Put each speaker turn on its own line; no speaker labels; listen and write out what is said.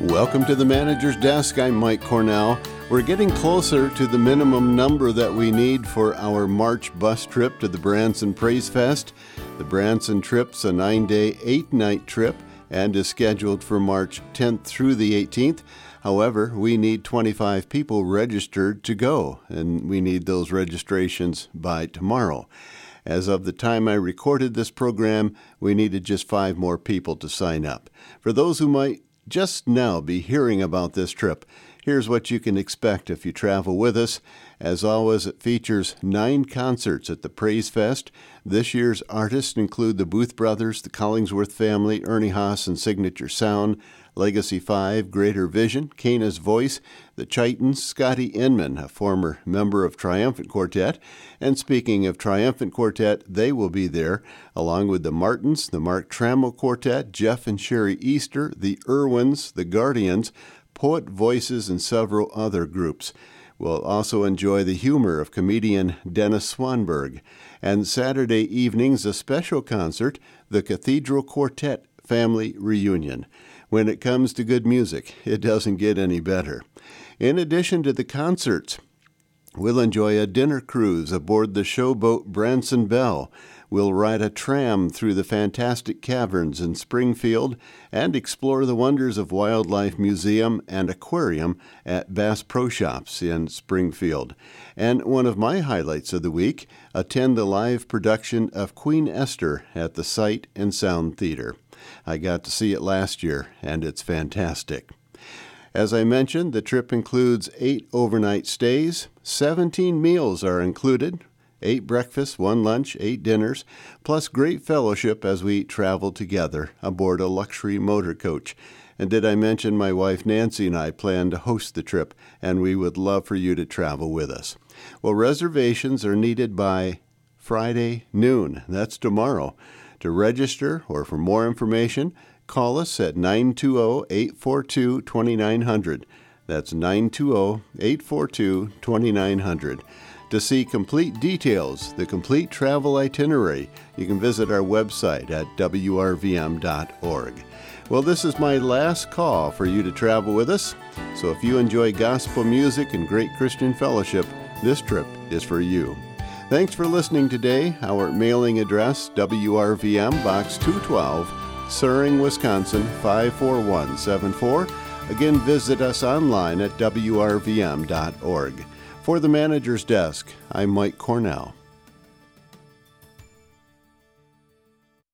Welcome to the Manager's Desk. I'm Mike Cornell. We're getting closer to the minimum number that we need for our March bus trip to the Branson Praise Fest. The Branson trip's a 9-day, 8-night trip and is scheduled for March 10th through the 18th. However, we need 25 people registered to go, and we need those registrations by tomorrow. As of the time I recorded this program, we needed just 5 more people to sign up. For those who might just now be hearing about this trip, here's what you can expect if you travel with us. As always, it features 9 concerts at the Praise Fest. This year's artists include the Booth Brothers, the Collingsworth Family, Ernie Haas and Signature Sound, Legacy 5, Greater Vision, Cana's Voice, the Chitons, Scotty Inman, a former member of Triumphant Quartet. And speaking of Triumphant Quartet, they will be there, along with the Martins, the Mark Trammell Quartet, Jeff and Sherry Easter, the Irwins, the Guardians, Poet Voices, and several other groups. We'll also enjoy the humor of comedian Dennis Swanberg. And Saturday evenings, a special concert, the Cathedral Quartet Family Reunion. When it comes to good music, it doesn't get any better. In addition to the concerts, we'll enjoy a dinner cruise aboard the showboat Branson Belle. We'll ride a tram through the fantastic caverns in Springfield and explore the wonders of Wildlife Museum and Aquarium at Bass Pro Shops in Springfield. And one of my highlights of the week, attend the live production of Queen Esther at the Sight and Sound Theater. I got to see it last year, and it's fantastic. As I mentioned, the trip includes 8 overnight stays, 17 meals are included, 8 breakfasts, 1 lunch, 8 dinners, plus great fellowship as we travel together aboard a luxury motor coach. And did I mention my wife Nancy and I plan to host the trip, and we would love for you to travel with us. Well, reservations are needed by Friday noon. That's tomorrow. To register or for more information, call us at 920-842-2900. That's 920-842-2900. To see complete details, the complete travel itinerary, you can visit our website at wrvm.org. Well, this is my last call for you to travel with us, so if you enjoy gospel music and great Christian fellowship, this trip is for you. Thanks for listening today. Our mailing address, WRVM, Box 212, Suring, Wisconsin, 54174. Again, visit us online at wrvm.org. For the Manager's Desk, I'm Mike Cornell.